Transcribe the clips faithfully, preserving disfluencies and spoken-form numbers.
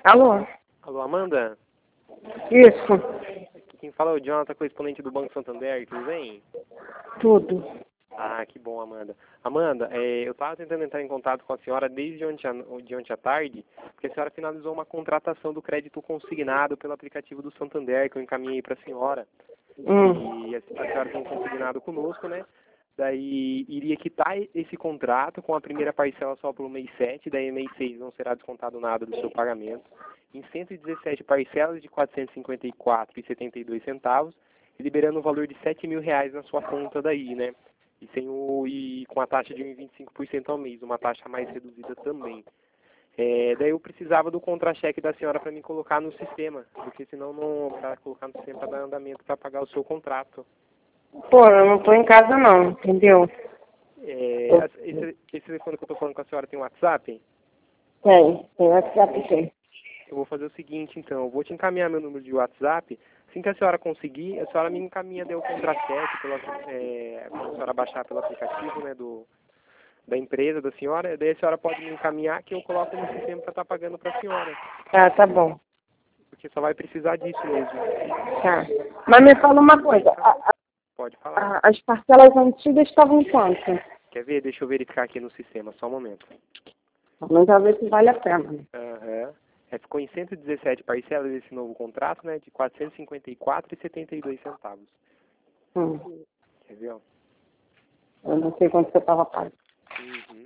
Alô? Alô, Amanda? Isso. Aqui quem fala é o Jonathan, correspondente do Banco Santander, tudo bem? Tudo. Ah, que bom, Amanda. Amanda, é, eu estava tentando entrar em contato com a senhora desde ontem, à- de ontem à tarde, porque a senhora finalizou uma contratação do crédito consignado pelo aplicativo do Santander, que eu encaminhei para a senhora. Hum. E a, a senhora tem consignado conosco, né? Daí iria quitar esse contrato com a primeira parcela só pelo mês sete, daí mês seis não será descontado nada do seu pagamento, em cento e dezessete parcelas de quatrocentos e cinquenta e quatro reais e setenta e dois centavos, liberando o valor de sete mil reais na sua conta daí, né? E, sem o, e com a taxa de um vírgula vinte e cinco por cento ao mês, uma taxa mais reduzida também. É, daí eu precisava do contra-cheque da senhora para me colocar no sistema, porque senão não para colocar no sistema para dar andamento para pagar o seu contrato. Pô, eu não tô em casa não, entendeu? É, esse, esse telefone que eu estou falando com a senhora tem WhatsApp? Tem, tem WhatsApp, tem. Eu vou fazer o seguinte, então, eu vou te encaminhar meu número de WhatsApp. Assim que a senhora conseguir, a senhora me encaminha daí o contra-cheque, pela, é, quando a senhora baixar pelo aplicativo, né, do, da empresa da senhora, daí a senhora pode me encaminhar que eu coloco no sistema para estar pagando para a senhora. Tá, tá bom. Porque só vai precisar disso mesmo. Tá. Mas me fala uma coisa, a- a- Pode falar. a- as parcelas antigas estavam em quanto? Quer ver? Deixa eu verificar aqui no sistema, só um momento. Vamos ver se vale a pena. Aham. É, ficou em cento e dezessete parcelas esse novo contrato, né, de quatrocentos e cinquenta e quatro reais e setenta e dois centavos. Hum. Quer ver, ó? Eu não sei quanto você estava pagando. Uhum.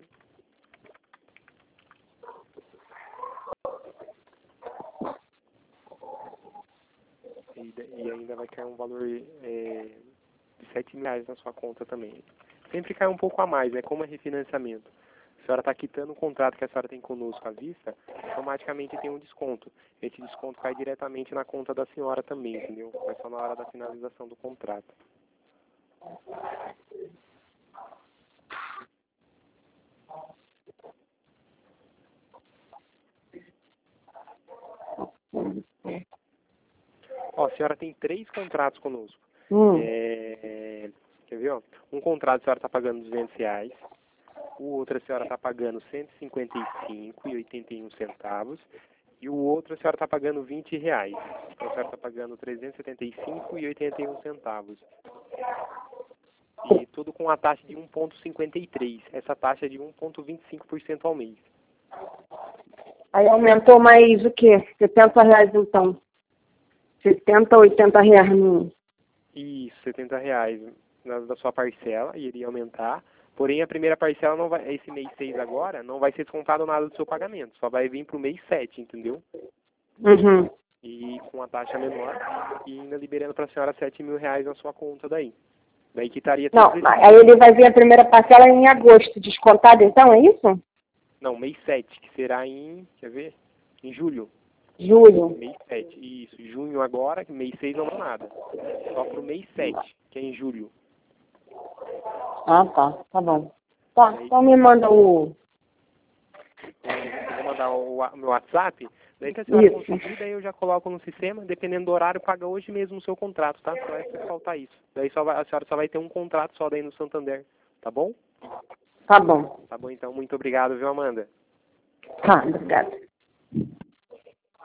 E, da- e ainda vai cair um valor é, de sete mil reais na sua conta também. Sempre cai um pouco a mais, né? Como é refinanciamento. A senhora está quitando o contrato que a senhora tem conosco à vista, automaticamente tem um desconto. Esse desconto cai diretamente na conta da senhora também, entendeu? Mas só na hora da finalização do contrato. Ó, a senhora tem três contratos conosco. Hum. É, quer ver, ó? Um contrato a senhora está pagando duzentos reais. O outro a senhora está pagando cento e cinquenta e cinco reais e oitenta e um centavos. E o outro a senhora está pagando vinte reais. Então a senhora está pagando trezentos e setenta e cinco reais e oitenta e um centavos. E tudo com a taxa de um vírgula cinquenta e três. Essa taxa é de um vírgula vinte e cinco por cento ao mês. Aí aumentou mais o quê? setenta reais então. setenta, oitenta reais no... Isso, setenta reais na- da sua parcela, iria aumentar. Porém, a primeira parcela, não vai, esse mês seis agora, não vai ser descontado nada do seu pagamento. Só vai vir para o mês sete, entendeu? Uhum. E com a taxa menor, e ainda liberando para a senhora sete mil reais na sua conta daí. Daí quitaria Não, todos esses... aí ele vai vir a primeira parcela em agosto, descontado então, é isso? Não, mês sete, que será em, quer ver? Em julho. Julho. Mês sete, isso. Junho agora, mês seis não dá nada. Só pro mês sete, que é em julho. Ah, tá. Tá bom. Tá, Daí, então me manda o... eu vou mandar o wa- meu WhatsApp, daí que a senhora Isso. conseguir, daí eu já coloco no sistema, dependendo do horário, paga hoje mesmo o seu contrato, tá? Só vai faltar isso. Daí só vai, a senhora só vai ter um contrato só daí no Santander, tá bom? Tá bom. Tá bom, então. Muito obrigado, viu, Amanda? Tá, obrigada.